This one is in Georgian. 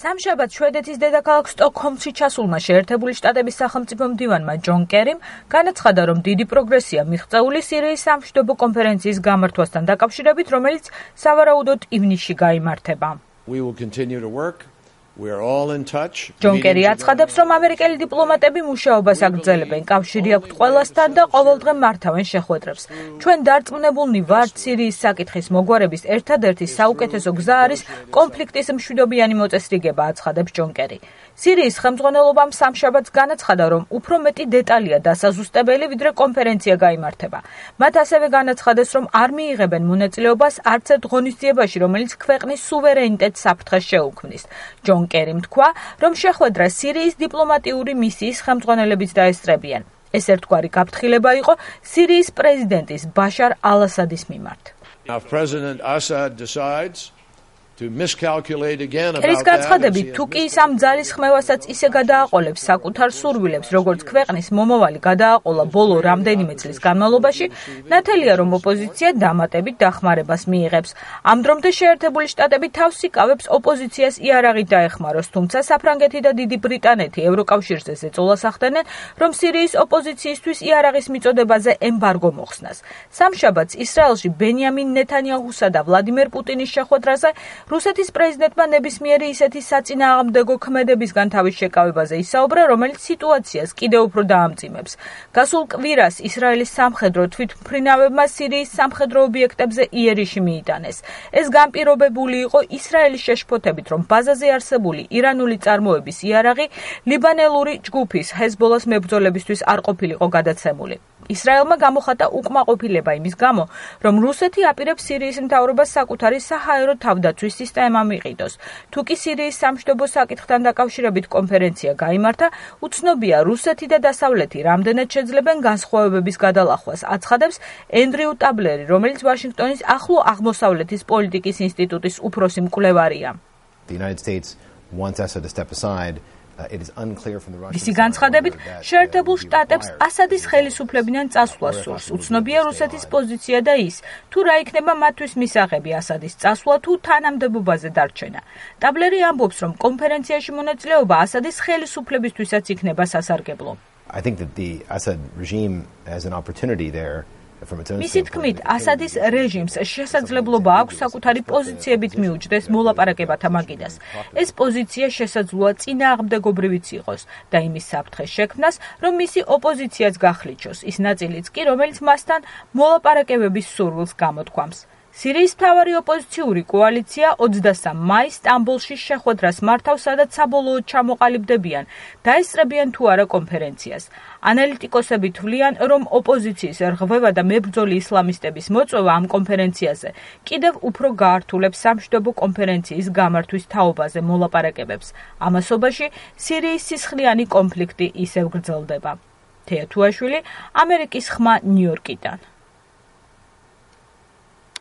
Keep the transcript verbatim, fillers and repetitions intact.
სამშაბათ შვედეთის დედაქალაქ სტოკჰოლმში ჩასულმა შეერთებული შტატების სახელმწიფო მდივანმა ჯონ კერიმ განაცხადა, რომ დიდი პროგრესია მიღწეული სირიის სამშვიდობო კონფერენციის გამართვასთან დაკავშირებით, რომელიც სავარაუდოდ ივნისში გაიმართება. ჯონ კერი აცხადებს, რომ ამერიკელი დიპლომატები მუშაობას აგრძელებენ, კავშირი აქვთ ყველასთან და ყოველდღე მართავენ შეხვედრებს. ჩვენ დარწმუნებულნი ვართ, სირიის საკითხის მოგვარების ერთადერთი საუკეთესო გზა არის კონფლიქტის მშვიდობიანი მოწესრიგება, აცხადებს ჯონ კერი. სირიის ხელმძღვანელობამ სამშაბათს განაცხადა, რომ უფრო მეტი დეტალია დასაზუსტებელი, ვიდრე კონფერენცია გაიმართება. მათ ასევე განაცხადეს, რომ არ მიიღებენ მონაწილეობას არც ერთ ღონისძიებაში, რომელიც ქვეყნის სუვერენიტეტს საფრთხეს შეუქმნის. ჯონ კერიმ თქვა, რომ შეხვედრა სირიის დიპლომატიური მისიის ხელმძღვანელებით დაესწრებიან. ეს ერთგვარი გაფრთხილება იყო სირიის პრეზიდენტის ბაშარ ალ-ასადის მიმართ. კერის განცხადებით, თუ კი ის ამ ძალისხმევასაც ისე გადააყოლებს საკუთარ სურვილებს, როგორც ქვეყნის მომავალი გადააყოლა ბოლო რამდენიმე წლის განმავლობაში, ნათელია, რომ ოპოზიცია დამატებით დახმარებას მიიღებს. ამ დრომდე შეერთებული შტატები თავს იკავებს ოპოზიციას იარაღით დაეხმაროს, თუმცა საფრანგეთი და დიდი ბრიტანეთი ევროკავშირზე ზეწოლას ახდენენ, რომ სირიის ოპოზიციისთვის იარაღის მიწოდებაზე ემბარგო მოხსნას. სამშაბათს ისრაელში ბენიამინ ნეთანიაჰუსა და ვლადიმერ პუტინის შეხვედრაზე რუსეთის პრეზიდენტმა ნებისმიერი ისეთი საწინააღმდეგო ქმედებისგან თავის შეკავებაზე ისაუბრა, რომელიც სიტუაციას კიდევ უფრო დაამწიმებს. გასულ კვირას ისრაელის სამხედრო თვითმფრინავებმა სირიის სამხედრო ობიექტებზე იერიში მიიტანეს. ეს განპირობებული იყო ისრაელის შეშფოთებით, რომ ბაზაზე არსებული ირანული წარმოების იარაღი ლიბანელური ჯგუფის ჰეზბოლას მებრძოლებისთვის არ ყოფილიყო გადაცემული. ისრაელმა გამოხატა უკმაყოფილება იმის გამო, რომ რუსეთი აპირებს სირიის მთავრობას საკუთარი საჰაერო თავდაცვის სისტემა მიყიდოს. თუ კი სირიის სამშვიდობო საკითხთან დაკავშირებით კონფერენცია გაიმართა, უცნობია რუსეთი და დასავლეთი რამდენად შეძლებენ განსხვავებების გადალახვას, აცხადებს ენდრიუ ტაბლერი, რომელიც ვაშინგტონის ახლო აღმოსავლეთის პოლიტიკის ინსტიტუტის უფროსი მკვლევარია. მისი განცხადებით, შეერთებულ შტატებს ასადის ხელისუფლებიდან წასვლა სურს. უცნობია რუსეთის პოზიცია და ის, თუ რა იქნება მათთვის მისაღები ასადის წასვლა თუ თანამდებობაზე დარჩენა. ტაბლერი ამბობს, რომ კონფერენციაში მონაწილეობა ასადის ხელისუფლებისთვისაც იქნება სასარგებლო. მისი თქმით, ასადის რეჟიმს შესაძლებლობა აქვს საკუთარი პოზიციებით მიუჯდეს მოლაპარაკებათა მაგიდას. ეს პოზიცია შესაძლოა წინააღმდეგობრივიც იყოს და იმის საფრთხეს შექმნას, რომ მისი ოპოზიციაც გახლიჩოს, ის ნაწილიც კი, რომელიც მასთან მოლაპარაკებების სურვილს გამოთქვამს. სირიის მთავარი ოპოზიციური კოალიცია ოცდასამ მაისს სტამბოლში შეხვედრას მართავს, სადაც საბოლოოდ ჩამოყალიბდებიან, დაესწრებიან თუ არა კონფერენციას. ანალიტიკოსები თვლიან, რომ ოპოზიციის რღვევა და მებრძოლი ისლამისტების მოწვევა ამ კონფერენციაზე კიდევ უფრო გაართულებს სამშვიდობო კონფერენციის გამართვის თაობაზე მოლაპარაკებებს. ამასობაში სირიის სისხლიანი კონფლიქტი ისევ გრძელდება. თეა თუაშვილი, ამერიკის ხმა, ნიუ-იორკიდან.